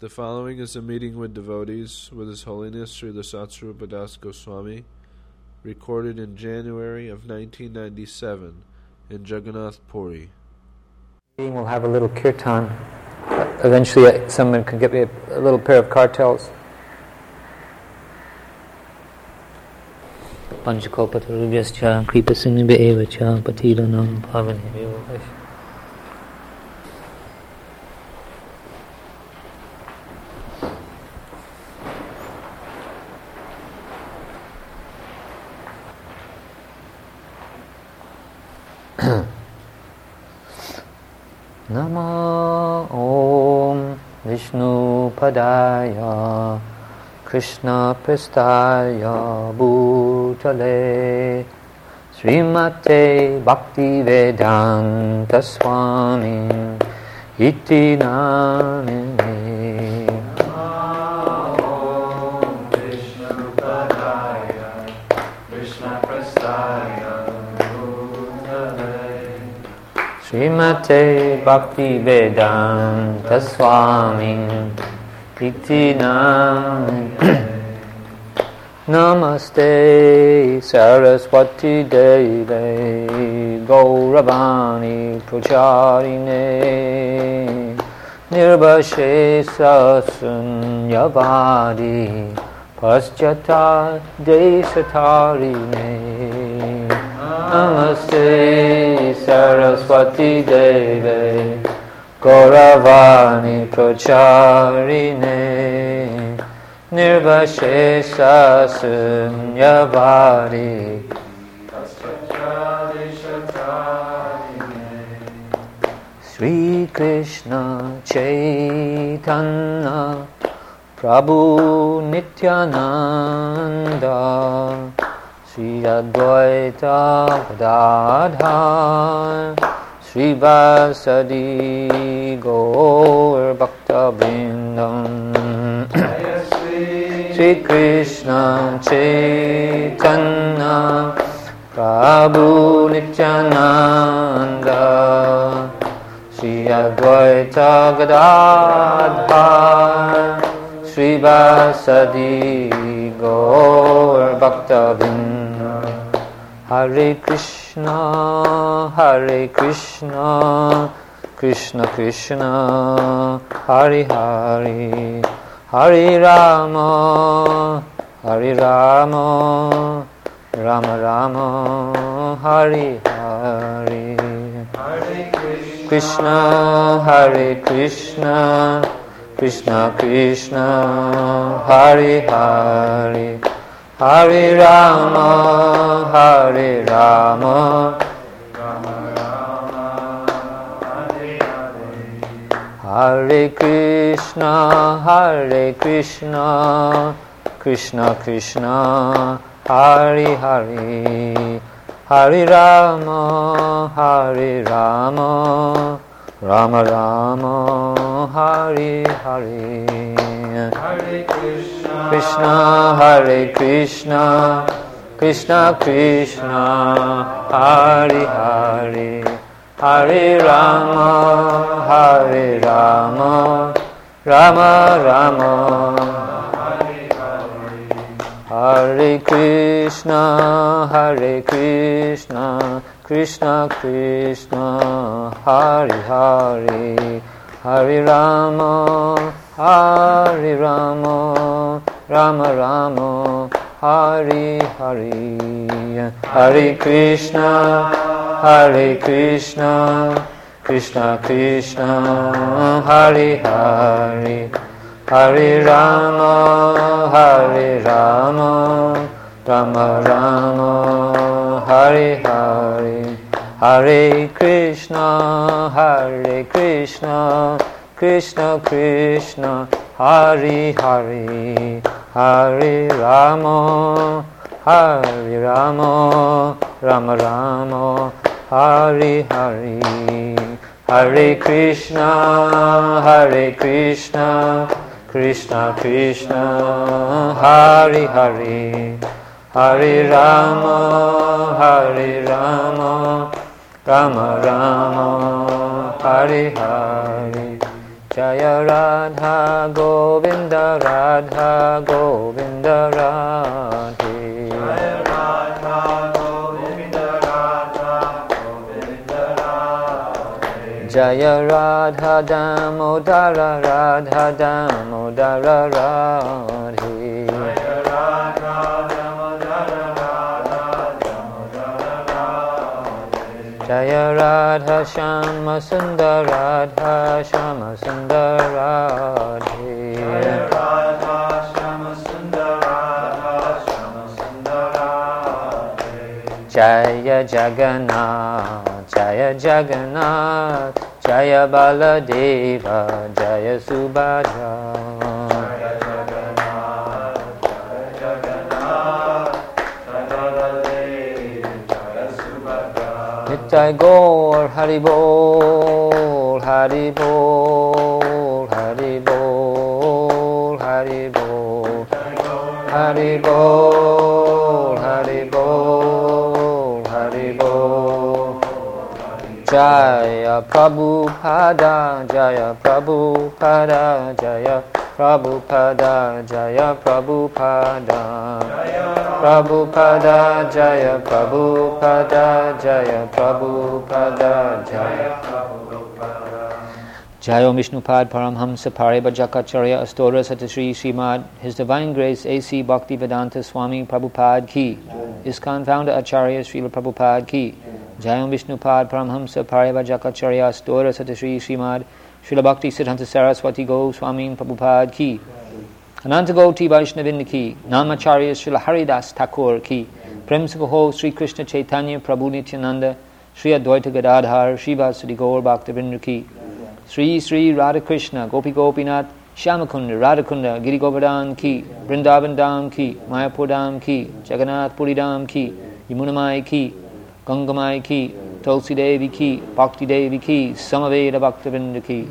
The following is a meeting with devotees with His Holiness Srila Satsvarupa Das Goswami, recorded in January of 1997 in Jagannath Puri. We'll have a little kirtan. Eventually someone can get me a little pair of cartels. Panchakalpatarubhyascha kripasindhubhya eva cha patiranam pavanebhyo. Nama Om Vishnu Padaya Krishna Prestaya Bhutale Srimate Bhakti Vedanta Swami Iti Namine. Om Vishnu Padaya Krishna Prestaya Bhutale Srimate Bhakti Vedanta Swami Iti Namine. Namaste Saraswati Deve Gauravani Pracharine Nirbhashesa Sunyavadi Paschata Desatarine. Namaste Saraswati Deve Gauravani Pracharine Nirbhashesa Sunyavadi Sri Krishna Chaitanya Prabhu Nityananda Sri Advaita Gadadhar Sri Vasadi Gaur Bhakta Vrindam. Sri Krishna Chaitanya Prabhu Nityananda Sri Advaita Gadadhar Sri Vasadi Gaur Bhakta Vrindam. Hare Krishna, Hare Krishna, Krishna Krishna, Hare Hare, Hare Rama, Hare Rama, Rama Rama, Hare Hare. Hare Krishna, Hare Krishna, Krishna Krishna, Hare Hare, Hare Rama, Hare Rama, Rama Rama, Hare Hare. Hare Krishna, Hare Krishna, Krishna Krishna, Hare Hare, Hare Rama, Hare Rama, Rama Rama, Hare Hare. Hare Krishna, Krishna, Hare Krishna, Krishna Krishna, Hare Hare, Hare Rama, Hare Rama, Rama Rama, Hare Hare. Hare Krishna, Hare Krishna, Krishna Krishna, Hare Hare, Hare Rama, Hare Rama, Rama Rama, Hare Hare. Hare Krishna, Hare Krishna, Krishna Krishna, Hare Hare, Hare Rama, Hare Rama, Rama Rama, Hare Hare. Hare Krishna, Hare Krishna, Krishna Krishna, Hare Hare, Hare Rama, Hare Rama, Rama Rama, Hare Hare. Hare Krishna, Hare Krishna, Krishna Krishna, Hare Hare, Hare Rama, Hare Rama, Rama Rama, Hare Hare. Jaya Radha Govinda Radha Govinda Radhe. Jaya Radha Govinda Radha Govinda Radhe. Jaya Radha Damodara Radha Damodara Radhe. Jaya Radha Damodara Radha Damodara Radhe. Jaya Radha Shama Sundar Radha Shama Sundar Radhe. Jaya Radha Shama Sundar Radha Shama Sundar Radhe. Jaya Jagannath Jaya Jagannath Jaya Baladeva Jaya Subhadra. Jaya Jagannath, Jaya Jagannath, Jaya Baladev, Jaya Subhadra. Nitai Gaur Hari Bol Hari Bol Hari Bol Hari Bol Hari Bol Hari Bol Hari Bol. Jaya Prabhupada Jaya Prabhupada Jaya Prabhupada Jaya Prabhupada Prabhupada Jaya Prabhupada Jaya Prabhupada Jaya Jaya Om Vishnupad Paramhamsa Paribhajakacharya Astora Satasri Srimad His Divine Grace A.C. Bhaktivedanta Swami Prabhupada Ki. ISKCON Founder Acharya Srila Prabhupada Ki. Jaya Om Vishnupad Paramhamsa Paribhajakacharya Astora Satasri Srimad Srila Bhakti Siddhanta Saraswati Goswami Prabhupada Ki. Ananta Gauti Vaishnavinda Ki. Namacharya Srila Haridas Thakur Ki. Prem Sukho Sri Krishna Chaitanya Prabhu Nityananda Sri Advaita Gadadhar Srivasadi Gaur Bhaktivinoda Ki. Sri Sri Radha Krishna Gopi Gopinath Shyamakunda Radhakunda Giri Govardhan Ki. Vrindavan Dham Ki. Mayapur Dham Ki. Jagannath Puri Dham Ki. Yamunamai Ki. Gangamai Ki. Tulsi Devi Ki. Bhakti Devi Ki. Samaveda Bhaktivinoda Ki.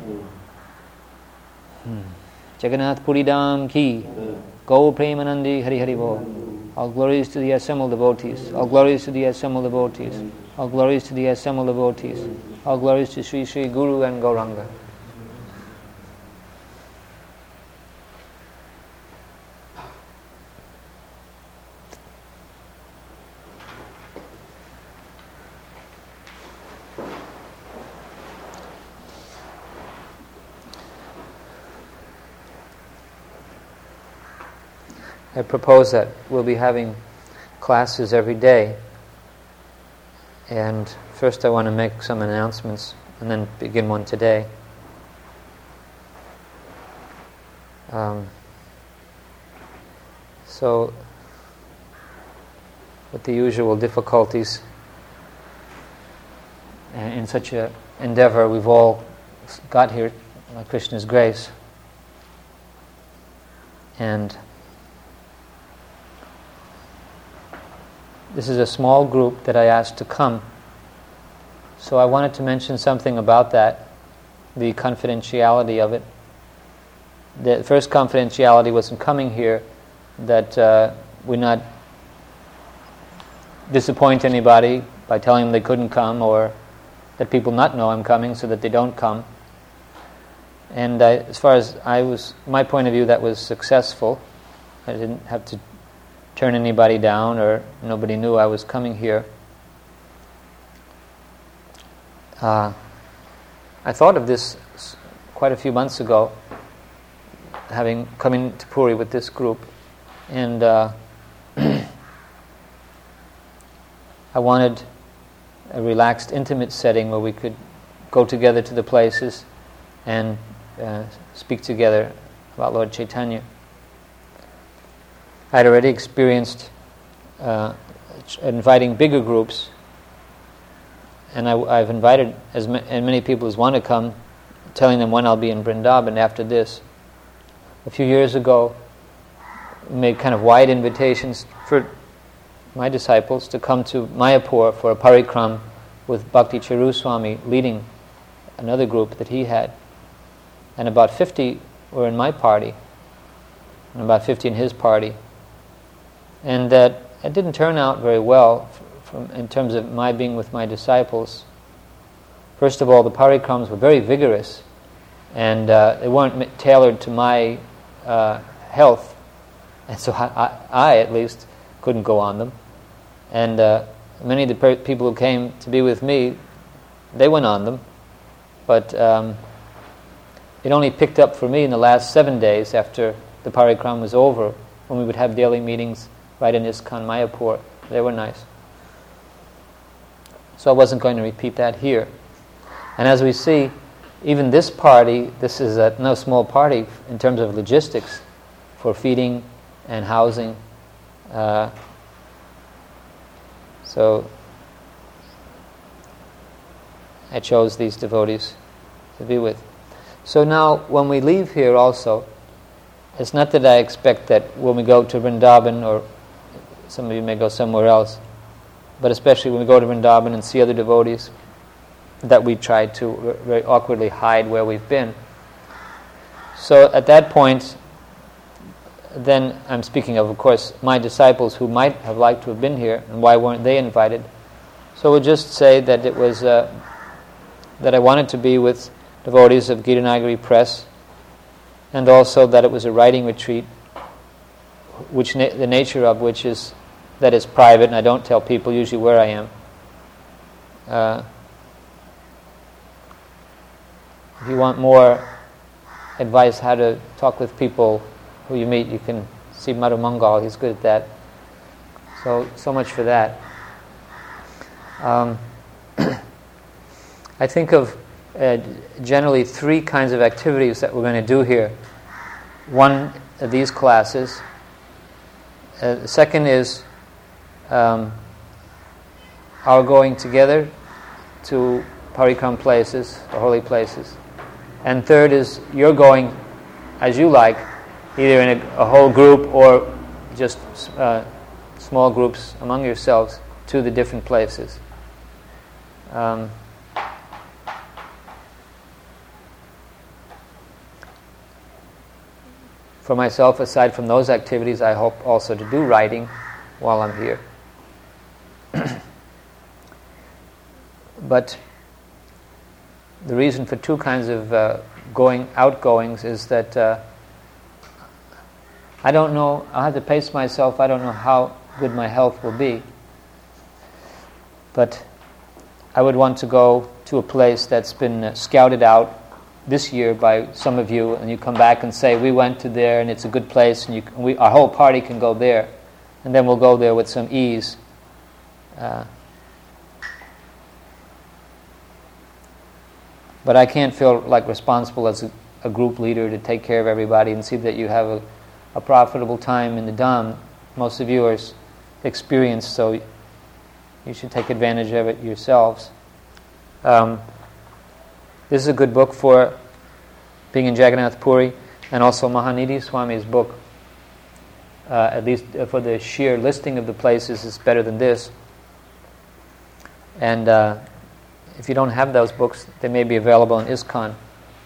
Jagannath Puri Dham Ki. Gaur Premanandi Hari Hari Bol. All glories to the assembled devotees. All glories to the assembled devotees. All glories to the assembled devotees. All glories to Sri Sri Guru and Gauranga. I propose that we'll be having classes every day. And first I want to make some announcements and then begin one today. So, with the usual difficulties in such an endeavor, we've all got here by Krishna's grace. And this is a small group that I asked to come. So I wanted to mention something about that, the confidentiality of it. The first confidentiality was in coming here, that we not disappoint anybody by telling them they couldn't come, or that people not know I'm coming so that they don't come. And as far as my point of view, that was successful. I didn't have to turn anybody down, or nobody knew I was coming here. I thought of this quite a few months ago, having come into Puri with this group, and I wanted a relaxed, intimate setting where we could go together to the places and speak together about Lord Chaitanya. I had already experienced inviting bigger groups, and I've invited as many people as want to come, telling them when I'll be in Vrindavan after this. A few years ago, we made kind of wide invitations for my disciples to come to Mayapur for a parikram with Bhakti Charu Swami leading another group that he had. And about 50 were in my party, and about 50 in his party. And that it didn't turn out very well in terms of my being with my disciples. First of all, the parikrams were very vigorous, and they weren't tailored to my health, and so I at least couldn't go on them. And many of the people who came to be with me, they went on them, but it only picked up for me in the last 7 days after the parikram was over, when we would have daily meetings right in ISKCON Mayapur. They were nice. So I wasn't going to repeat that here. And as we see, even this party, this is no small party in terms of logistics for feeding and housing. So I chose these devotees to be with. So now, when we leave here also, it's not that I expect that when we go to Vrindavan, or some of you may go somewhere else, but especially when we go to Vrindavan and see other devotees, that we try to very awkwardly hide where we've been. So at that point, then I'm speaking of course, my disciples who might have liked to have been here, and why weren't they invited? So we'll just say that it was that I wanted to be with devotees of Gitanagari Press, and also that it was a writing retreat, which the nature of which is that it's private, and I don't tell people usually where I am. If you want more advice how to talk with people who you meet, you can see Madhu Mangal. He's good at that. So much for that. I think of generally 3 kinds of activities that we're going to do here. One of these classes. The second is our going together to parikram places, or holy places. And third is you're going as you like, either in a whole group or just small groups among yourselves to the different places. For myself, aside from those activities, I hope also to do writing while I'm here. But the reason for 2 kinds of outgoings is that I don't know, I'll have to pace myself, I don't know how good my health will be. But I would want to go to a place that's been scouted out this year by some of you, and you come back and say, we went to there and it's a good place, and our whole party can go there, and then we'll go there with some ease. But I can't feel like responsible as a group leader to take care of everybody and see that you have a profitable time in the Dham. Most of you are experienced, so you should take advantage of it yourselves. This is a good book for being in Jagannath Puri, and also Mahanidhi Swami's book, at least for the sheer listing of the places, is better than this. And if you don't have those books, they may be available in ISKCON.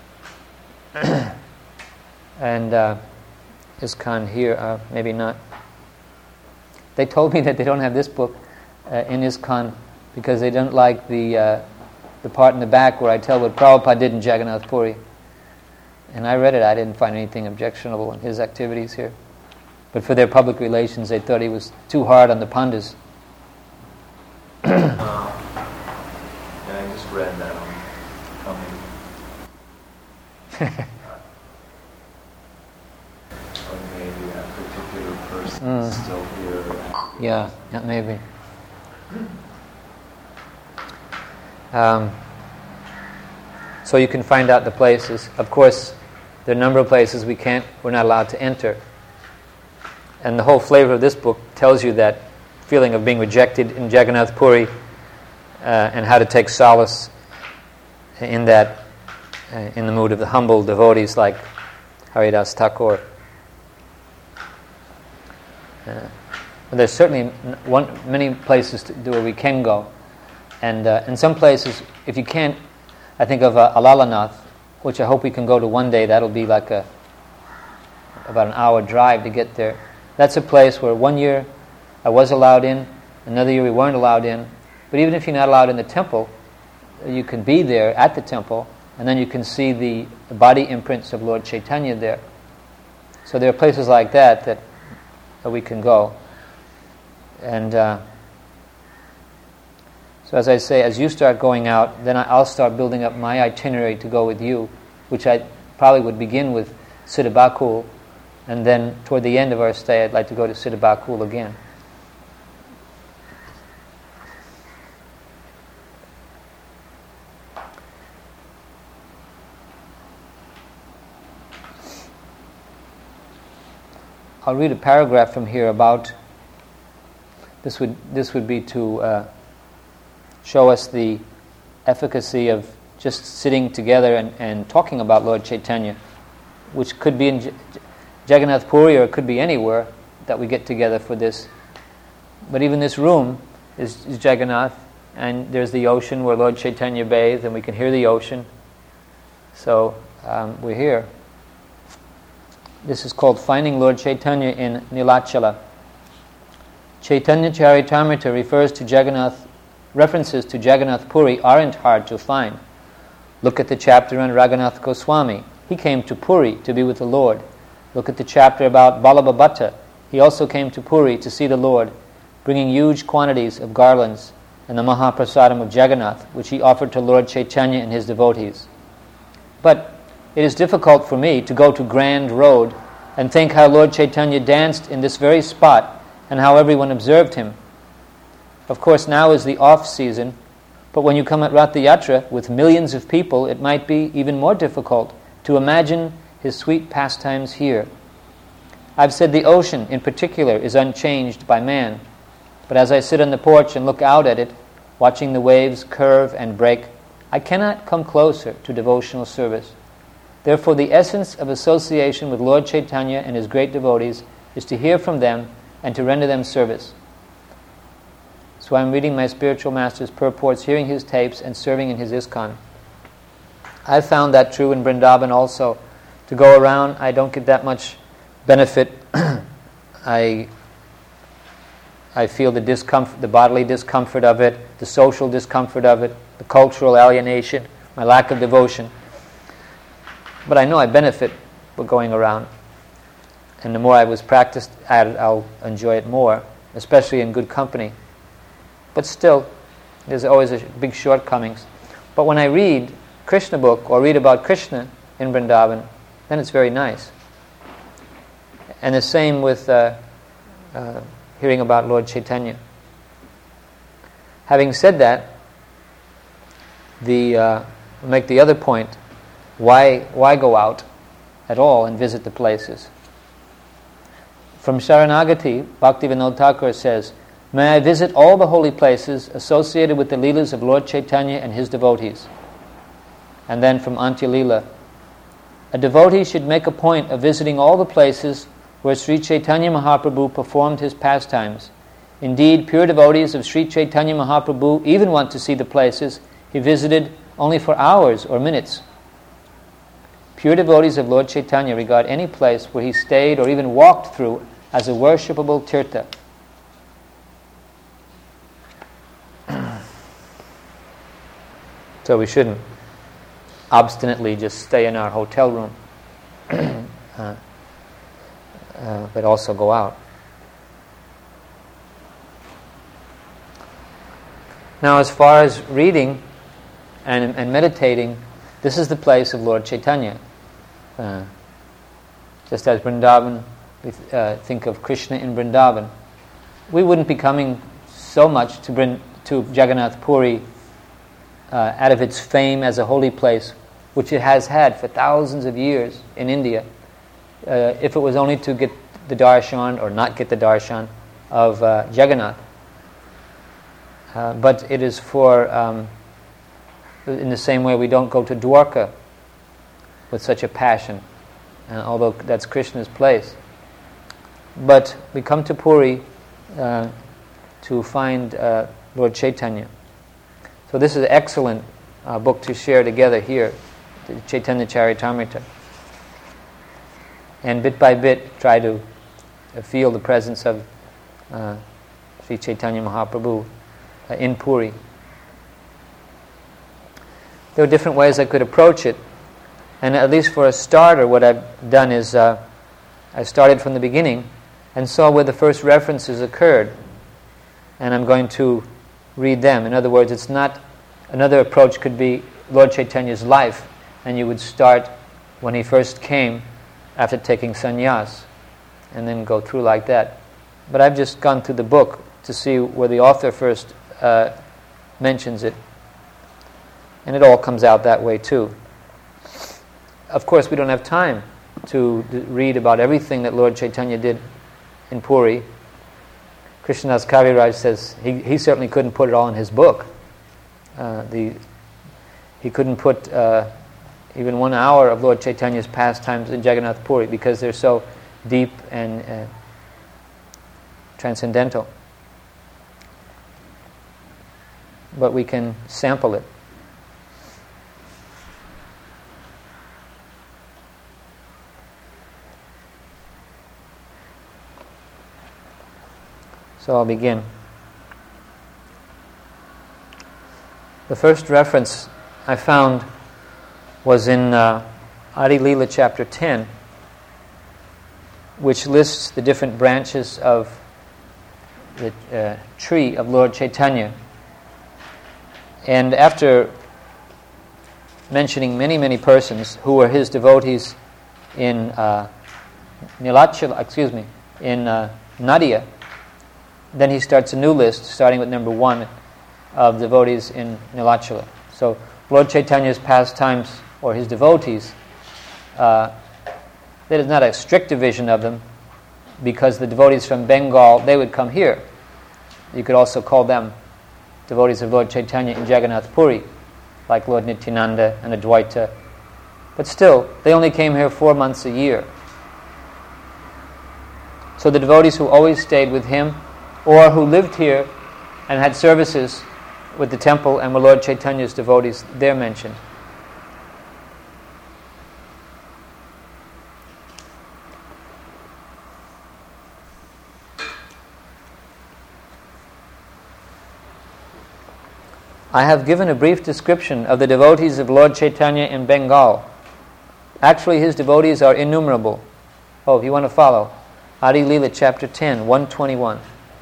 And ISKCON here, maybe not. They told me that they don't have this book in ISKCON because they don't like the part in the back where I tell what Prabhupada did in Jagannath Puri. And I read it, I didn't find anything objectionable in his activities here. But for their public relations, they thought he was too hard on the Pandits. Yeah, I just read that on coming. Or maybe a particular person is still here. Yeah, that maybe. So you can find out the places. Of course, there are a number of places we're not allowed to enter. And the whole flavor of this book tells you that feeling of being rejected in Jagannath Puri, and how to take solace in that, in the mood of the humble devotees like Haridas Thakur. There's certainly many places where we can go. And in some places, if you can't, I think of Alalanath, which I hope we can go to one day. That'll be like about an hour drive to get there. That's a place where 1 year I was allowed in, another year we weren't allowed in. But even if you're not allowed in the temple, you can be there at the temple, and then you can see the body imprints of Lord Chaitanya there. So there are places like that we can go. And so as I say, as you start going out, then I'll start building up my itinerary to go with you, which I probably would begin with Siddhabakul, and then toward the end of our stay I'd like to go to Siddhabakul again. I'll read a paragraph from here about this would be to show us the efficacy of just sitting together and talking about Lord Chaitanya, which could be in Jagannath Puri or it could be anywhere that we get together for this. But even this room is Jagannath, and there's the ocean where Lord Chaitanya bathed, and we can hear the ocean. So we're here. This is called Finding Lord Chaitanya in Nilachala. Chaitanya Charitamrita refers to Jagannath. References to Jagannath Puri aren't hard to find. Look at the chapter on Raghunath Goswami. He came to Puri to be with the Lord. Look at the chapter about Balabhabata. He also came to Puri to see the Lord, bringing huge quantities of garlands and the Mahaprasadam of Jagannath, which he offered to Lord Chaitanya and his devotees. But it is difficult for me to go to Grand Road and think how Lord Chaitanya danced in this very spot and how everyone observed him. Of course, now is the off-season, but when you come at Rath Yatra with millions of people, it might be even more difficult to imagine his sweet pastimes here. I've said the ocean, in particular, is unchanged by man, but as I sit on the porch and look out at it, watching the waves curve and break, I cannot come closer to devotional service. Therefore, the essence of association with Lord Chaitanya and his great devotees is to hear from them and to render them service. So I'm reading my spiritual master's purports, hearing his tapes, and serving in his ISKCON. I've found that true in Vrindavan also. To go around, I don't get that much benefit. I feel the discomfort, the bodily discomfort of it, the social discomfort of it, the cultural alienation, my lack of devotion. But I know I benefit for going around. And the more I was practiced at it, I'll enjoy it more, especially in good company. But still, there's always a big shortcomings. But when I read Krishna book or read about Krishna in Vrindavan, then it's very nice. And the same with hearing about Lord Chaitanya. Having said that, we'll make the other point. Why go out at all and visit the places? From Sharanagati, Bhaktivinoda Thakur says, "May I visit all the holy places associated with the Leelas of Lord Chaitanya and his devotees." And then from Antya Leela, "A devotee should make a point of visiting all the places where Sri Chaitanya Mahaprabhu performed his pastimes. Indeed, pure devotees of Sri Chaitanya Mahaprabhu even want to see the places he visited only for hours or minutes. Pure devotees of Lord Chaitanya regard any place where he stayed or even walked through as a worshipable tirtha." So we shouldn't obstinately just stay in our hotel room, but also go out. Now, as far as reading and meditating, this is the place of Lord Chaitanya. Just as Vrindavan, we think of Krishna in Vrindavan. We wouldn't be coming so much to Jagannath Puri out of its fame as a holy place, which it has had for thousands of years in India, if it was only to get the darshan or not get the darshan of Jagannath. But it is for, in the same way we don't go to Dwarka with such a passion, although that's Krishna's place. But we come to Puri to find Lord Chaitanya. So this is an excellent book to share together here, the Chaitanya Charitamrita. And bit by bit try to feel the presence of Sri Chaitanya Mahaprabhu in Puri. there were different ways I could approach it. And at least for a starter, what I've done is I started from the beginning and saw where the first references occurred. And I'm going to read them. In other words, it's not... Another approach could be Lord Chaitanya's life, and you would start when he first came after taking sannyas, and then go through like that. But I've just gone through the book to see where the author first mentions it. And it all comes out that way too. Of course, we don't have time to read about everything that Lord Chaitanya did in Puri. Krishnadas Kaviraj says he certainly couldn't put it all in his book. He couldn't put even 1 hour of Lord Chaitanya's pastimes in Jagannath Puri because they're so deep and transcendental. But we can sample it. So I'll begin. The first reference I found was in Adi Leela chapter 10, which lists the different branches of the tree of Lord Chaitanya. And after mentioning many, many persons who were his devotees in Nadia, then he starts a new list, starting with number 1 of devotees in Nilachala. So Lord Chaitanya's pastimes, or his devotees, there is not a strict division of them, because the devotees from Bengal, they would come here. You could also call them devotees of Lord Chaitanya in Jagannath Puri, like Lord Nityananda and Advaita. But still, they only came here 4 months a year. So the devotees who always stayed with him, or who lived here and had services with the temple and were Lord Chaitanya's devotees, they're mentioned. I have given a brief description of the devotees of Lord Chaitanya in Bengal. Actually, his devotees are innumerable. Oh, if you want to follow, Adi Leela chapter 10, 121.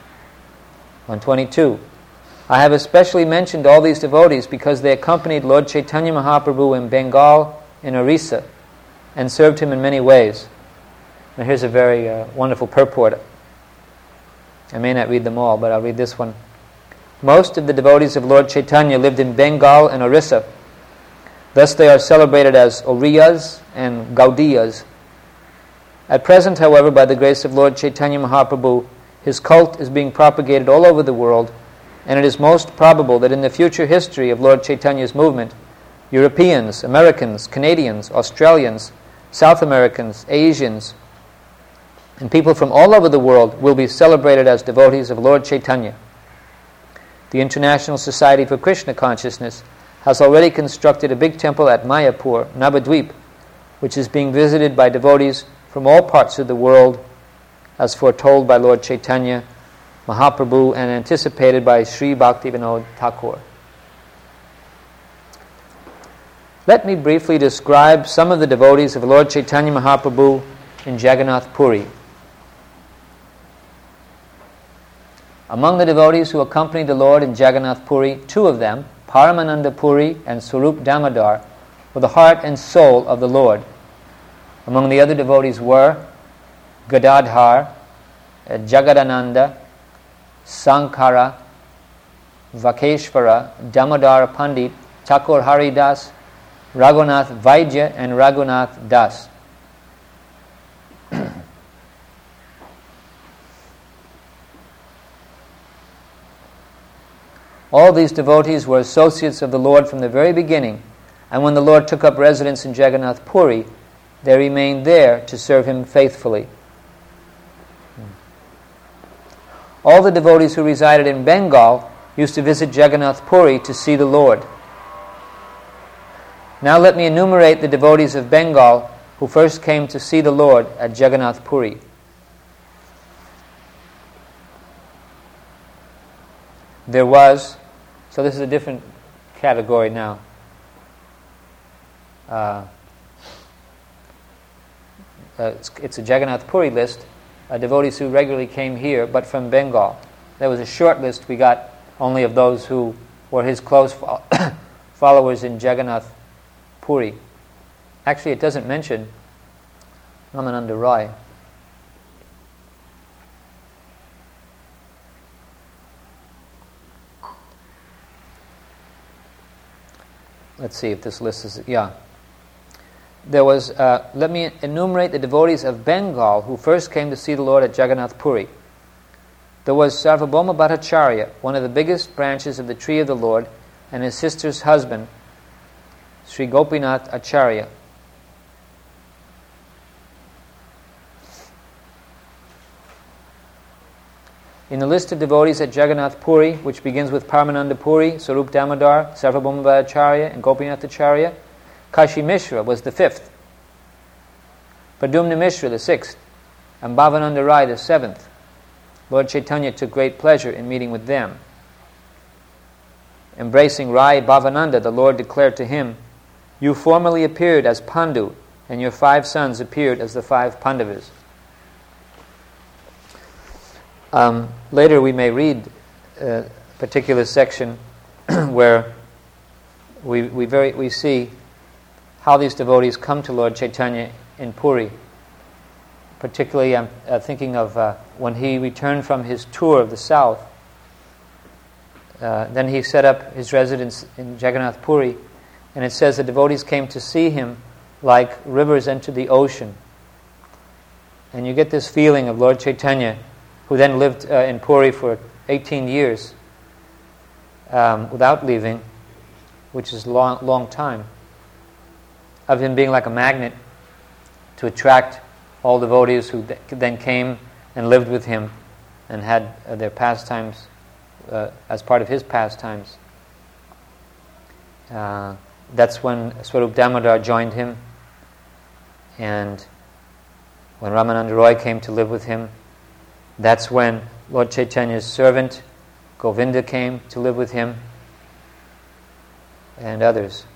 122. I have especially mentioned all these devotees because they accompanied Lord Chaitanya Mahaprabhu in Bengal, in Orissa, and served him in many ways. Now here's a very wonderful purport. I may not read them all, but I'll read this one. Most of the devotees of Lord Chaitanya lived in Bengal and Orissa. Thus they are celebrated as Oriyas and Gaudiyas. At present, however, by the grace of Lord Chaitanya Mahaprabhu, his cult is being propagated all over the world, and it is most probable that in the future history of Lord Chaitanya's movement, Europeans, Americans, Canadians, Australians, South Americans, Asians, and people from all over the world will be celebrated as devotees of Lord Chaitanya. The International Society for Krishna Consciousness has already constructed a big temple at Mayapur, Navadvip, which is being visited by devotees from all parts of the world, as foretold by Lord Chaitanya Mahaprabhu and anticipated by Sri Bhaktivinoda Thakur. Let me briefly describe some of the devotees of Lord Chaitanya Mahaprabhu in Jagannath Puri. Among the devotees who accompanied the Lord in Jagannath Puri, 2 of them, Paramananda Puri and Swarup Damodar, were the heart and soul of the Lord. Among the other devotees were Gadadhar, Jagadananda, Sankara, Vakeshvara, Damodar Pandit, Thakur Haridas, Raghunath Vaidya, and Raghunath Das. All these devotees were associates of the Lord from the very beginning, and when the Lord took up residence in Jagannath Puri, they remained there to serve him faithfully. All the devotees who resided in Bengal used to visit Jagannath Puri to see the Lord. Now let me enumerate the devotees of Bengal who first came to see the Lord at Jagannath Puri. There was, so this is a different category now. it's a Jagannath Puri list, devotees who regularly came here, but from Bengal. There was a short list we got only of those who were his close followers in Jagannath Puri. Actually, it doesn't mention Ramananda Roy. Let's see if this list is... Yeah. There was... let me enumerate the devotees of Bengal who first came to see the Lord at Jagannath Puri. There was Sarvabhauma Bhattacharya, one of the biggest branches of the tree of the Lord, and his sister's husband, Sri Gopinath Acharya. In the list of devotees at Jagannath Puri, which begins with Paramananda Puri, Sarup Damodar, Sarvabhauma Bhattacharya, and Gopinath Acharya, Kashi Mishra was the fifth, Pradumna Mishra the sixth, and Bhavananda Rai the seventh. Lord Chaitanya took great pleasure in meeting with them. Embracing Rai Bhavananda, the Lord declared to him, "You formerly appeared as Pandu, and your 5 sons appeared as the 5 Pandavas." Later we may read a particular section where we see how these devotees come to Lord Chaitanya in Puri. Particularly I'm thinking of when he returned from his tour of the south. Then he set up his residence in Jagannath Puri, and it says the devotees came to see him like rivers enter the ocean. And you get this feeling of Lord Chaitanya, who then lived in Puri for 18 years without leaving, which is a long time, of him being like a magnet to attract all devotees who then came and lived with him and had their pastimes as part of his pastimes. That's when Swarup Damodar joined him, and when Ramananda Roy came to live with him, that's when Lord Chaitanya's servant Govinda came to live with him, and others.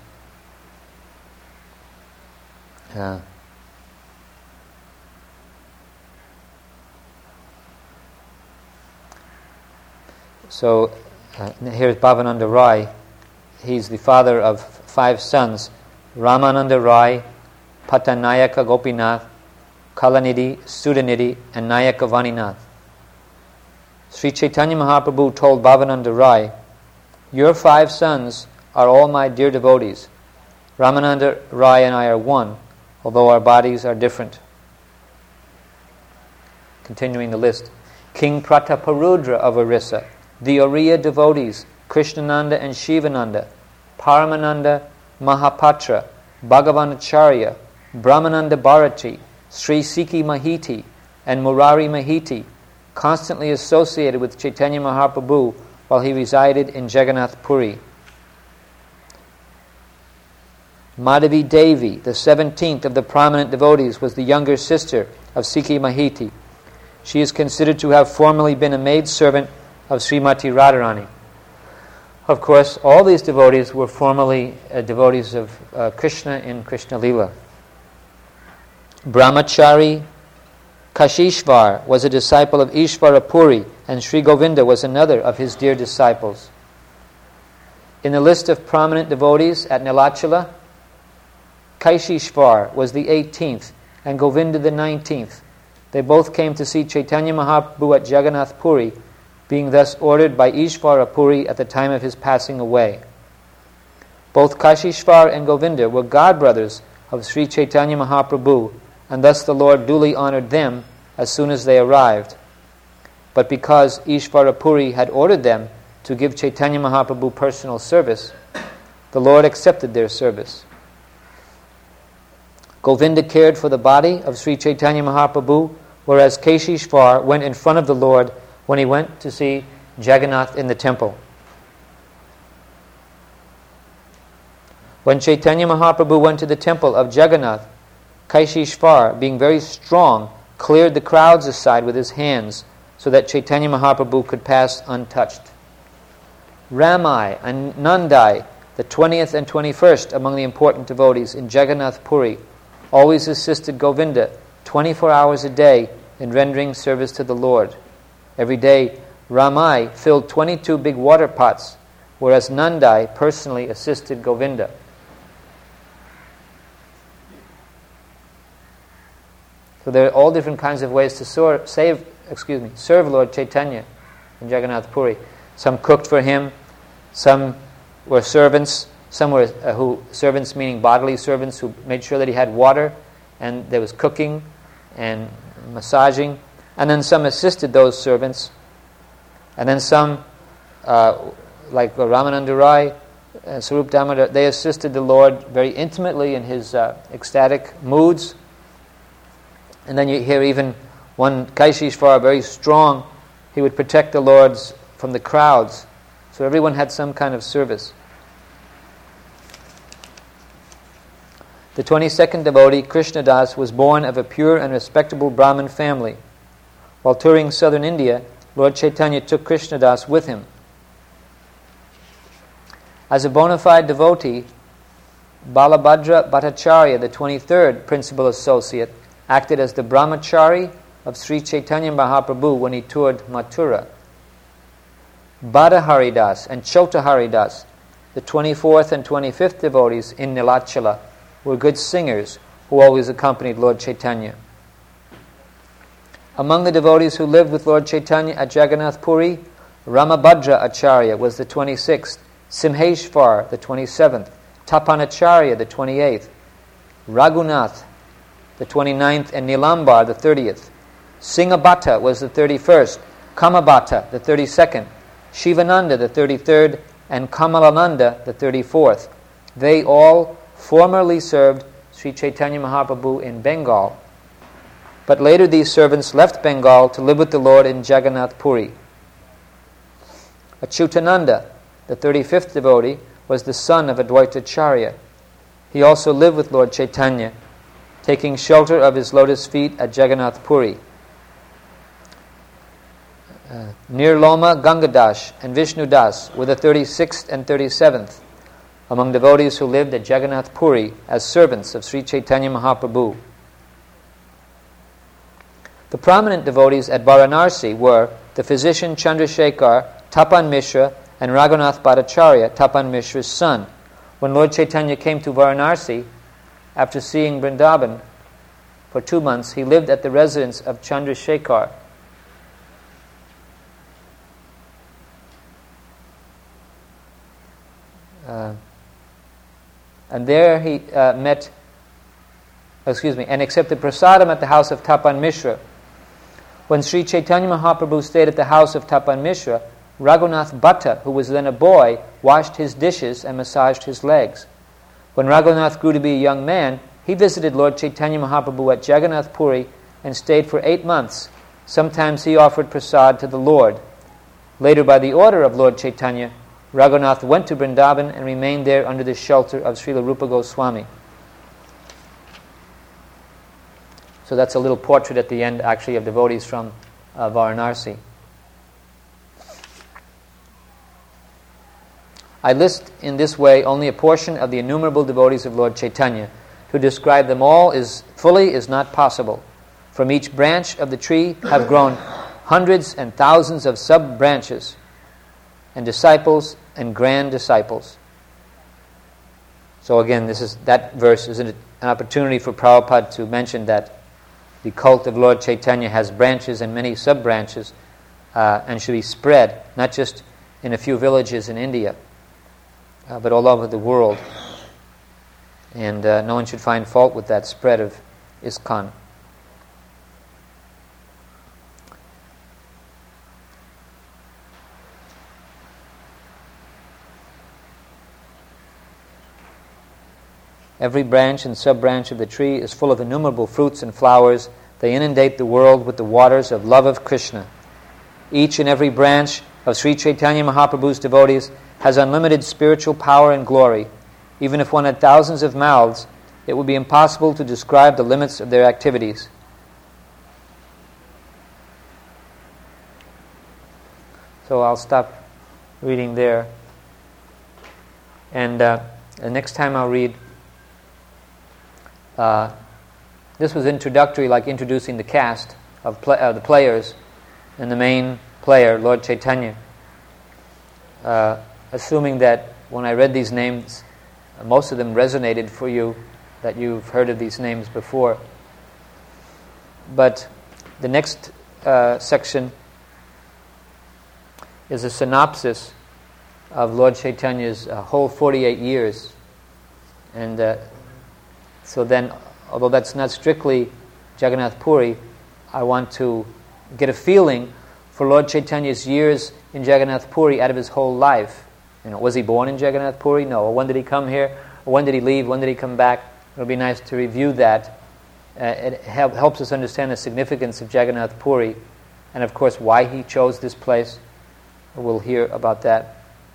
So here's Bhavananda Rai. He's the father of 5 sons: Ramananda Rai, Patanayaka Gopinath, Kalanidhi, Sudanidhi, and Nayaka Vaninath. Sri Chaitanya Mahaprabhu told Bhavananda Rai, "Your 5 sons are all my dear devotees. Ramananda Rai and I are one, although our bodies are different." Continuing the list: King Prataparudra of Orissa, the Oriya devotees, Krishnananda and Shivananda, Paramananda Mahapatra, Bhagavan Acharya, Brahmananda Bharati, Sri Sikhi Mahiti, and Murari Mahiti, constantly associated with Chaitanya Mahaprabhu while he resided in Jagannath Puri. Madhavi Devi, the 17th of the prominent devotees, was the younger sister of Sikhi Mahiti. She is considered to have formerly been a maidservant of Srimati Radharani. Of course, all these devotees were formerly devotees of Krishna in Krishna Lila. Brahmachari Kashishvar was a disciple of Ishvara Puri, and Sri Govinda was another of his dear disciples. In the list of prominent devotees at Nilachala, Kaishishvar was the 18th and Govinda the 19th. They both came to see Chaitanya Mahaprabhu at Jagannath Puri, being thus ordered by Ishvara Puri at the time of his passing away. Both Kashishvar and Govinda were godbrothers of Sri Chaitanya Mahaprabhu, and thus the Lord duly honored them as soon as they arrived. But because Ishvara Puri had ordered them to give Chaitanya Mahaprabhu personal service, the Lord accepted their service. Govinda cared for the body of Sri Chaitanya Mahaprabhu, whereas Keshishvar went in front of the Lord when he went to see Jagannath in the temple. When Chaitanya Mahaprabhu went to the temple of Jagannath, Kaishishvar, being very strong, cleared the crowds aside with his hands so that Chaitanya Mahaprabhu could pass untouched. Ramai and Nandai, the 20th and 21st among the important devotees in Jagannath Puri, always assisted Govinda 24 hours a day in rendering service to the Lord. Every day, Ramai filled 22 big water pots, whereas Nandai personally assisted Govinda. So there are all different kinds of ways to serve Lord Chaitanya in Jagannath Puri. Some cooked for him, some were servants, some were servants meaning bodily servants who made sure that he had water, and there was cooking and massaging, and then some assisted those servants, and then some, like Ramananda Rai, Sarup Damodar, they assisted the Lord very intimately in his ecstatic moods. And then you hear even one Kaishishvara, very strong, he would protect the Lords from the crowds. So everyone had some kind of service. The 22nd devotee, Krishnadas, was born of a pure and respectable Brahmin family. While touring southern India, Lord Chaitanya took Krishnadas with him. As a bona fide devotee, Balabhadra Bhattacharya, the 23rd principal associate, acted as the brahmachari of Sri Chaitanya Mahaprabhu when he toured Mathura. Bada Haridas and Chota Haridas, the 24th and 25th devotees in Nilachala, were good singers who always accompanied Lord Chaitanya. Among the devotees who lived with Lord Chaitanya at Jagannath Puri, Ramabhadra Acharya was the 26th, Simheshvar the 27th, Tapanacharya the 28th, Raghunath the 29th, and Nilambar the 30th. Singhabhatta was the 31st, Kamabhatta the 32nd, Shivananda the 33rd, and Kamalananda the 34th. They all formerly served Sri Chaitanya Mahaprabhu in Bengal, but later these servants left Bengal to live with the Lord in Jagannath Puri. Achyutananda, the 35th devotee, was the son of Advaitacharya. He also lived with Lord Chaitanya, taking shelter of his lotus feet at Jagannath Puri. Nirloma Gangadas and Vishnu Das were the 36th and 37th among devotees who lived at Jagannath Puri as servants of Sri Chaitanya Mahaprabhu. The prominent devotees at Varanasi were the physician Chandrasekhar, Tapan Mishra, and Raghunath Bhattacharya, Tapan Mishra's son. When Lord Chaitanya came to Varanasi, after seeing Vrindavan for 2 months, he lived at the residence of Chandrasekhar. And there he and accepted prasadam at the house of Tapan Mishra. When Sri Chaitanya Mahaprabhu stayed at the house of Tapan Mishra, Raghunath Bhatta, who was then a boy, washed his dishes and massaged his legs. When Raghunath grew to be a young man, he visited Lord Chaitanya Mahaprabhu at Jagannath Puri and stayed for 8 months. Sometimes he offered prasad to the Lord. Later, by the order of Lord Chaitanya, Raghunath went to Vrindavan and remained there under the shelter of Srila Rupa Goswami. So that's a little portrait at the end, actually, of devotees from Varanasi. I list in this way only a portion of the innumerable devotees of Lord Chaitanya. To describe them all fully is not possible. From each branch of the tree have grown hundreds and thousands of sub-branches, and disciples and grand disciples. So again, that verse is an opportunity for Prabhupada to mention that the cult of Lord Chaitanya has branches and many sub-branches, and should be spread, not just in a few villages in India, but all over the world. And no one should find fault with that spread of ISKCON. Every branch and sub-branch of the tree is full of innumerable fruits and flowers. They inundate the world with the waters of love of Krishna. Each and every branch of Sri Chaitanya Mahaprabhu's devotees has unlimited spiritual power and glory. Even if one had thousands of mouths, it would be impossible to describe the limits of their activities. So I'll stop reading there. And the next time I'll read, this was introductory, like introducing the cast of the players, and the main player, Lord Chaitanya. Assuming that when I read these names, most of them resonated for you, that you've heard of these names before. But the next section is a synopsis of Lord Chaitanya's whole 48 years. And so then, although that's not strictly Jagannath Puri, I want to get a feeling for Lord Chaitanya's years in Jagannath Puri out of his whole life. Was he born in Jagannath Puri? No. Or when did he come here? Or when did he leave? When did he come back? It would be nice to review that. It helps us understand the significance of Jagannath Puri, and of course why he chose this place. We'll hear about that.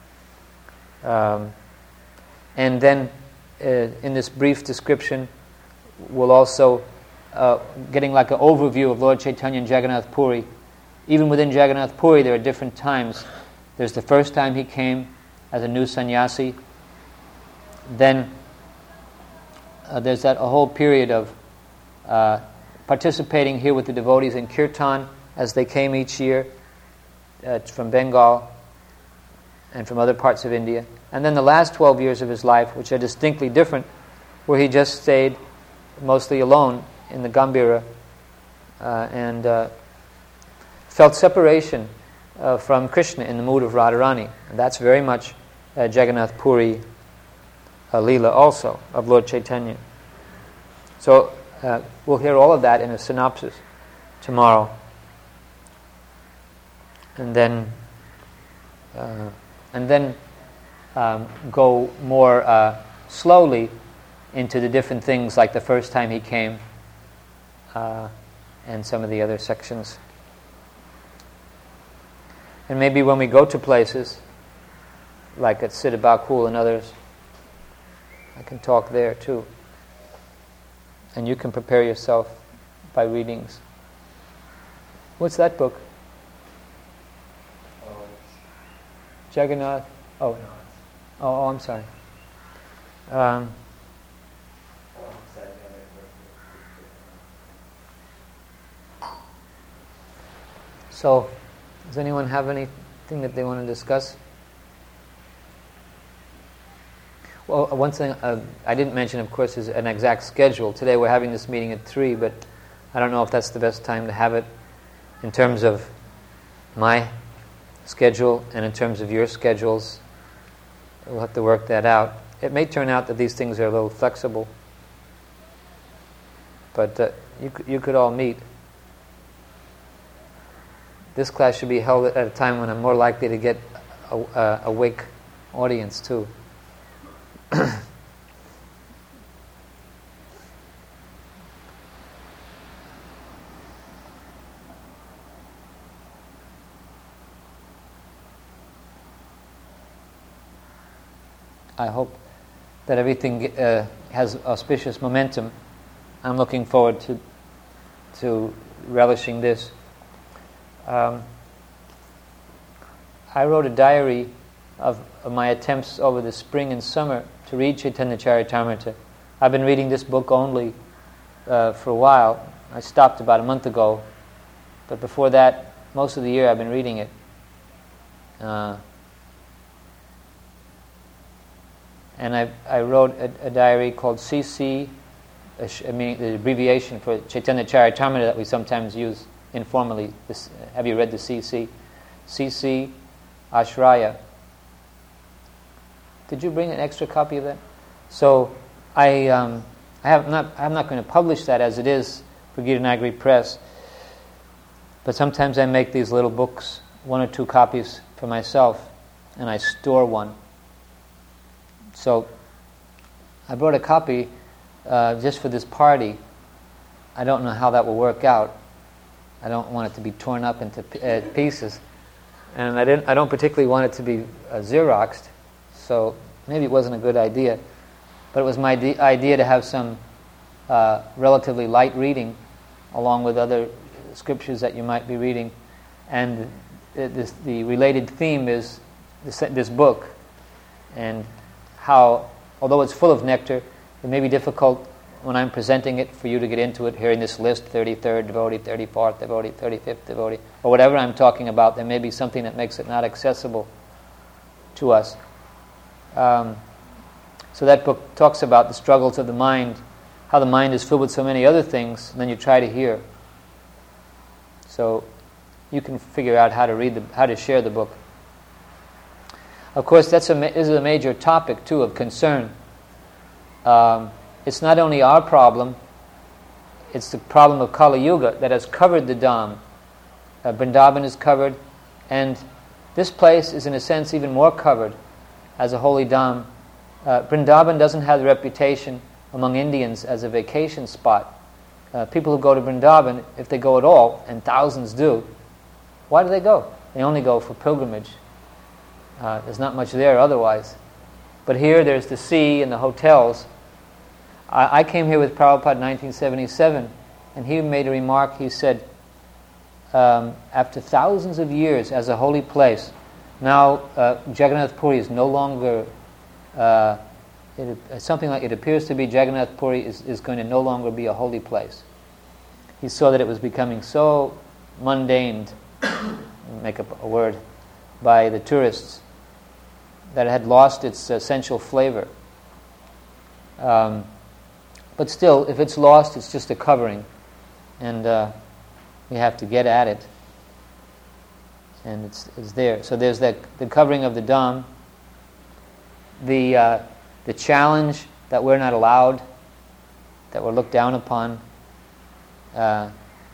And then in this brief description, we'll also getting like an overview of Lord Chaitanya in Jagannath Puri. Even within Jagannath Puri, there are different times. There's the first time he came as a new sannyasi. Then there's that a whole period of participating here with the devotees in kirtan as they came each year from Bengal and from other parts of India. And then the last 12 years of his life, which are distinctly different, where he just stayed mostly alone in the Gambhira and felt separation from Krishna in the mood of Radharani. And that's very much Jagannath Puri Leela also, of Lord Chaitanya. So we'll hear all of that in a synopsis tomorrow. And then go more slowly into the different things, like the first time he came and some of the other sections. And maybe when we go to places like at Siddha Bakul and others, I can talk there too. And you can prepare yourself by readings. What's that book? Jagannath? Oh, I'm sorry. So, does anyone have anything that they want to discuss? Well, one thing I didn't mention, of course, is an exact schedule. Today we're having this meeting at 3, but I don't know if that's the best time to have it in terms of my schedule and in terms of your schedules. We'll have to work that out. It may turn out that these things are a little flexible, but you could all meet. This class should be held at a time when I'm more likely to get a awake audience too. I hope that everything has auspicious momentum. I'm looking forward to relishing this. I wrote a diary of my attempts over the spring and summer to read Chaitanya Charitamrita. I've been reading this book only for a while. I stopped about a month ago, but before that, most of the year I've been reading it. And I wrote a diary called CC, meaning the abbreviation for Chaitanya Charitamrita that we sometimes use informally. Have you read the CC? CC Ashraya. Did you bring an extra copy of that? So I'm not going to publish that as it is for Gita Nagari Press, but sometimes I make these little books, 1 or 2 copies for myself, and I store one. So I brought a copy just for this party. I don't know how that will work out. I don't want it to be torn up into pieces, and I don't particularly want it to be Xeroxed. So maybe it wasn't a good idea, but it was my idea to have some relatively light reading along with other scriptures that you might be reading, and the related theme is this book and how, although it's full of nectar, it may be difficult when I'm presenting it for you to get into it, hearing this list, 33rd devotee, 34th devotee, 35th devotee, or whatever I'm talking about. There may be something that makes it not accessible to us. So that book talks about the struggles of the mind, how the mind is filled with so many other things, and then you try to hear. So you can figure out how to how to share the book. Of course, this is a major topic too of concern. It's not only our problem; it's the problem of Kali Yuga that has covered the Dham. Vrindavan is covered, and this place is in a sense even more covered as a holy Dham. Vrindavan doesn't have the reputation among Indians as a vacation spot. People who go to Vrindavan, if they go at all, and thousands do, why do they go? They only go for pilgrimage. There's not much there otherwise. But here there's the sea and the hotels. I came here with Prabhupada in 1977, and he made a remark. He said, after thousands of years as a holy place, now Jagannath Puri is no longer, something like it appears to be Jagannath Puri is going to no longer be a holy place. He saw that it was becoming so mundane, make up a word, by the tourists, that it had lost its essential flavor. But still, if it's lost, it's just a covering, and we have to get at it. And it's there. So there's the covering of the Dham, the challenge that we're not allowed, that we're looked down upon, that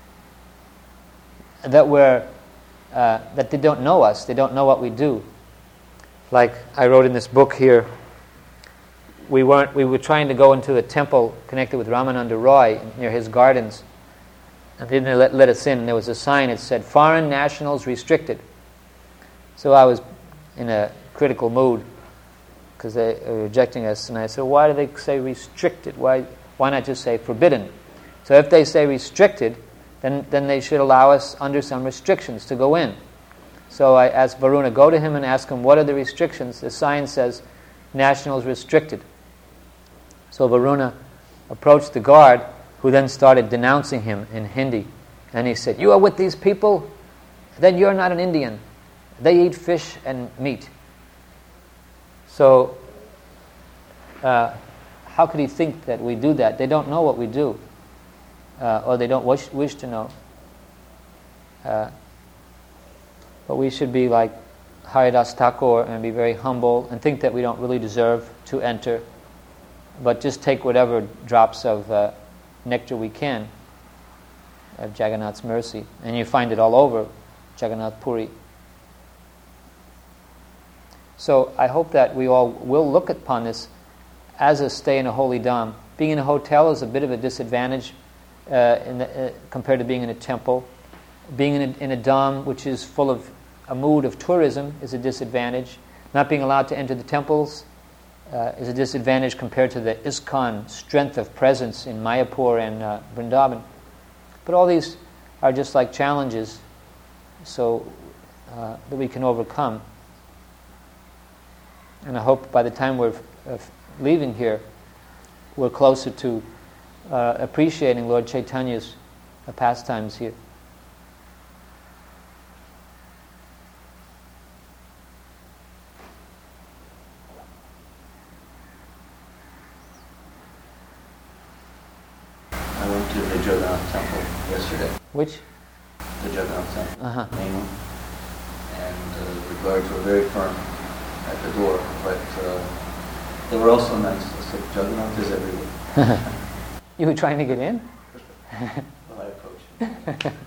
they don't know us, they don't know what we do. Like I wrote in this book here, we were trying to go into a temple connected with Ramananda Roy near his gardens, and they didn't let us in. And there was a sign that said, "Foreign nationals restricted." So I was in a critical mood because they were rejecting us, and I said, "Why do they say restricted? Why not just say forbidden?" So if they say restricted, then they should allow us under some restrictions to go in. So I asked Varuna, go to him and ask him, what are the restrictions? The sign says, nationals restricted. So Varuna approached the guard, who then started denouncing him in Hindi. And he said, "You are with these people? Then you're not an Indian. They eat fish and meat." So, how could he think that we do that? They don't know what we do, or they don't wish to know. But we should be like Haridas Thakur and be very humble and think that we don't really deserve to enter, but just take whatever drops of nectar we can of Jagannath's mercy. And you find it all over Jagannath Puri. So I hope that we all will look upon this as a stay in a holy dham. Being in a hotel is a bit of a disadvantage compared to being in a temple. Being in a dham which is full of a mood of tourism is a disadvantage. Not being allowed to enter the temples is a disadvantage compared to the ISKCON strength of presence in Mayapur and Vrindavan. But all these are just like challenges so that we can overcome. And I hope by the time we're leaving here, we're closer to appreciating Lord Chaitanya's pastimes here. I went to the Jagannath temple yesterday. Which? The Jagannath temple, Uh-huh. main one. And the guards were very firm at the door, but they were also nice. I said, Jagannath is everywhere. You were trying to get in? Well, I approached him.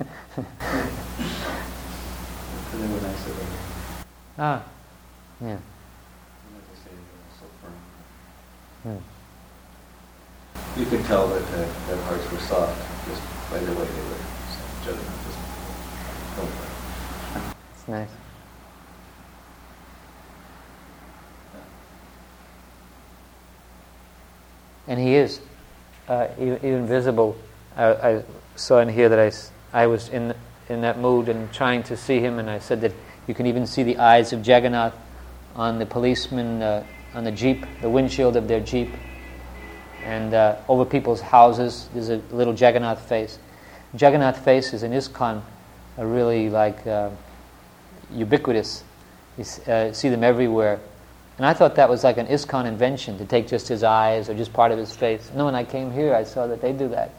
They were nice of them. Ah, yeah. Like I say, they were so firm. You could tell that their hearts were soft just by the way they were. So Jagannath just don't worry. It's nice. And he is even visible. I saw in here that I was in that mood and trying to see him, and I said that you can even see the eyes of Jagannath on the policeman on the Jeep, the windshield of their Jeep, and over people's houses. There's a little Jagannath face. Jagannath faces in ISKCON are really like ubiquitous. You see them everywhere. And I thought that was like an ISKCON invention, to take just his eyes or just part of his face. No, when I came here, I saw that they do that.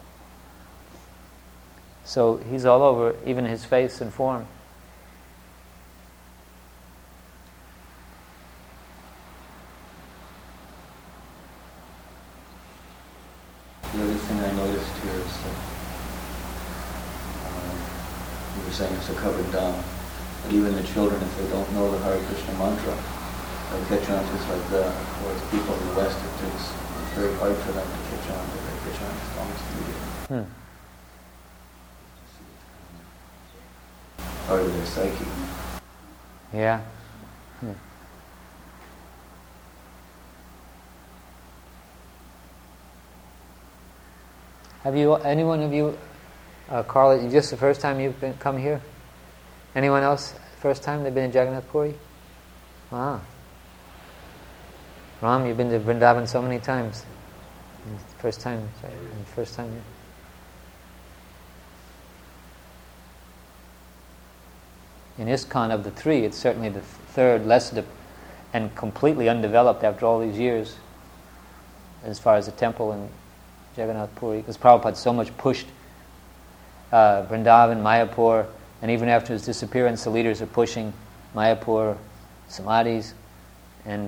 So he's all over, even his face and form. The other thing I noticed here is that you were saying it's a covered down. But even the children, if they don't know the Hare Krishna mantra, they'll catch on just like that. Whereas people in the West, it's very hard for them to catch on to Hare Krishna. It's almost immediate. Part of their psyche. Yeah. Have you, any one of you, Carl, just the first time you've come here? Anyone else, first time they've been in Jagannath Puri? Wow. Ram, you've been to Vrindavan so many times. First time, right? First time. In ISKCON, of the three, it's certainly the third, and completely undeveloped after all these years, as far as the temple in Jagannath Puri, because Prabhupada so much pushed Vrindavan, Mayapur, and even after his disappearance, the leaders are pushing Mayapur, Samadhis, and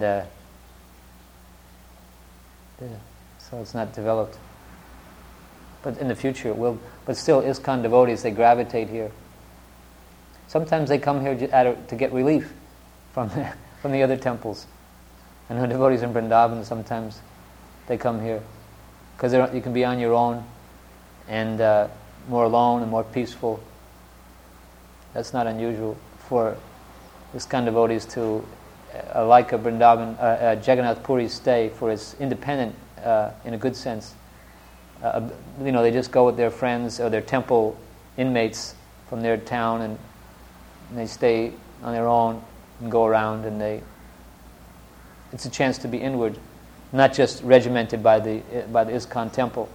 so it's not developed. But in the future it will. But still, ISKCON devotees, they gravitate here. Sometimes they come here to get relief from the other temples. I know devotees in Vrindavan, sometimes they come here because you can be on your own and more alone and more peaceful. That's not unusual for ISKCON devotees to like a Vrindavan, Jagannath Puri stay, for its independent, in a good sense. They just go with their friends or their temple inmates from their town, and they stay on their own and go around, and it's a chance to be inward, not just regimented by the ISKCON temple.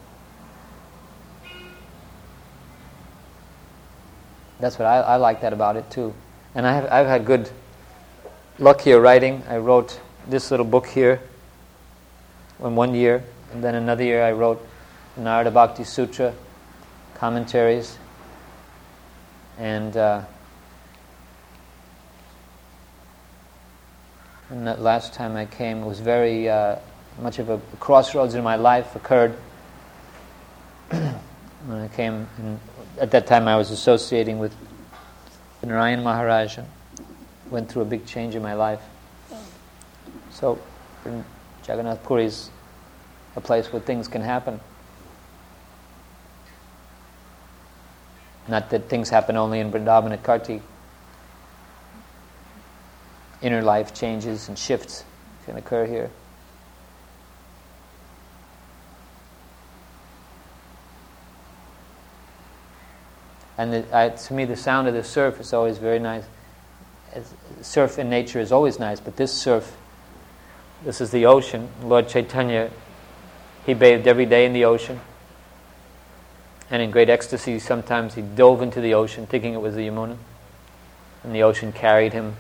That's what I like that about it too. And I've had good luck here writing. I wrote this little book here in 1 year, and then another year I wrote Narada Bhakti Sutra commentaries, and that last time I came, it was very much of a crossroads in my life occurred when I came. And at that time I was associating with Narayan Maharaja. Went through a big change in my life. So Jagannath Puri is a place where things can happen. Not that things happen only in Vrindavan at Kartik. Inner life changes and shifts can occur here. And to me, the sound of the surf is always very nice. Surf in nature is always nice, but this surf, this is the ocean. Lord Chaitanya, he bathed every day in the ocean. And in great ecstasy, sometimes he dove into the ocean thinking it was the Yamuna. And the ocean carried him.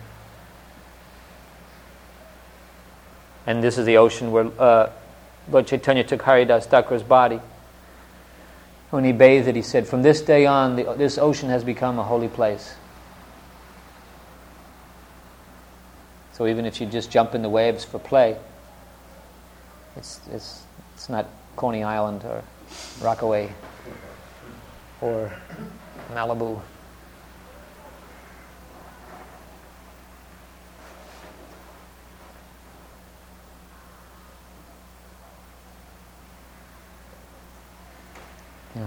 And this is the ocean where Lord Chaitanya took Haridas Thakur's body. When he bathed it, he said, from this day on, this ocean has become a holy place. So even if you just jump in the waves for play, it's not Coney Island or Rockaway or Malibu. Yeah.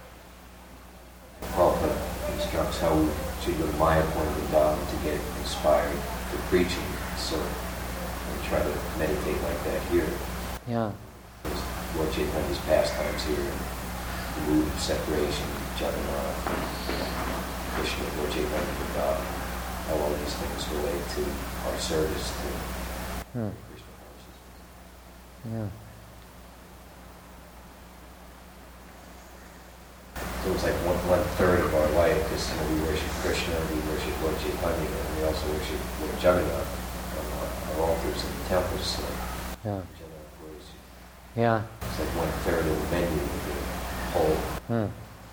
Prabhupada instructs how we should go to Mayapur and Vrindavan to get inspired for preaching. So we try to meditate like that here. Yeah. Lord Chaitanya's pastimes here, the mood of separation, Jagannath, Krishna, Lord Chaitanya, Vrindavan, how all these things relate to our service to Krishna consciousness. Yeah. So it's like one third of our life is we worship Krishna, we worship Lord Chaitanya, and we also worship Lord Jagannath on our altars in the temples. So Yeah. Jagannath was, Yeah. it's like one third of the venue of the whole.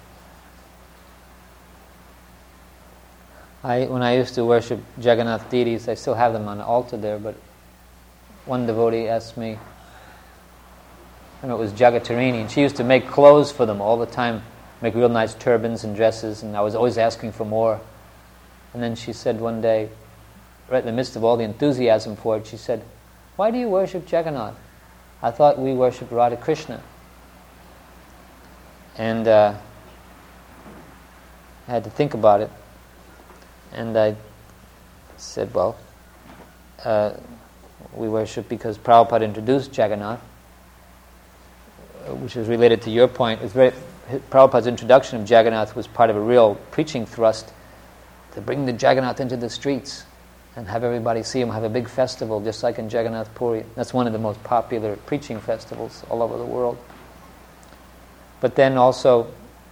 When I used to worship Jagannath deities, I still have them on the altar there, but one devotee asked me, and it was Jagatarini, and she used to make clothes for them all the time, make real nice turbans and dresses, and I was always asking for more. And then she said one day, right in the midst of all the enthusiasm for it, she said, "Why do you worship Jagannath? I thought we worshipped Radha Krishna." And I had to think about it. And I said, well, we worship because Prabhupada introduced Jagannath, which is related to your point. Prabhupada's introduction of Jagannath was part of a real preaching thrust to bring the Jagannath into the streets and have everybody see him, have a big festival just like in Jagannath Puri. That's one of the most popular preaching festivals all over the world. But then also,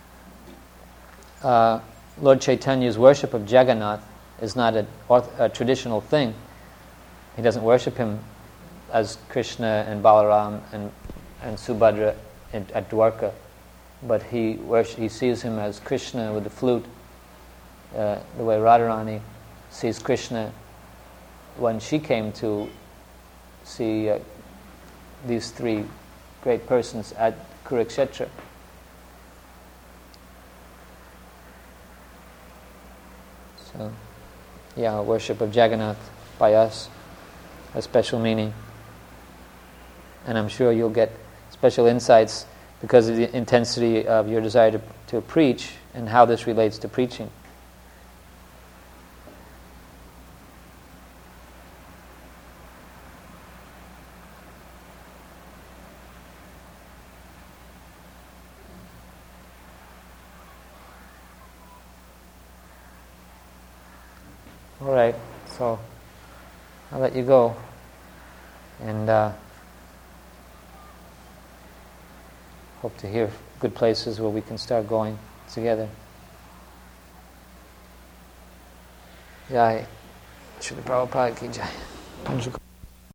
Lord Chaitanya's worship of Jagannath is not a traditional thing. He doesn't worship him as Krishna and Balaram and Subhadra at Dwarka, but he sees him as Krishna with the flute, the way Radharani sees Krishna when she came to see these three great persons at Kurukshetra. So, yeah, worship of Jagannath by us has special meaning. And I'm sure you'll get special insights because of the intensity of your desire to preach and how this relates to preaching. All right, so I'll let you go, and hope to hear good places where we can start going together. Jai. Srila Prabhupada ki jai.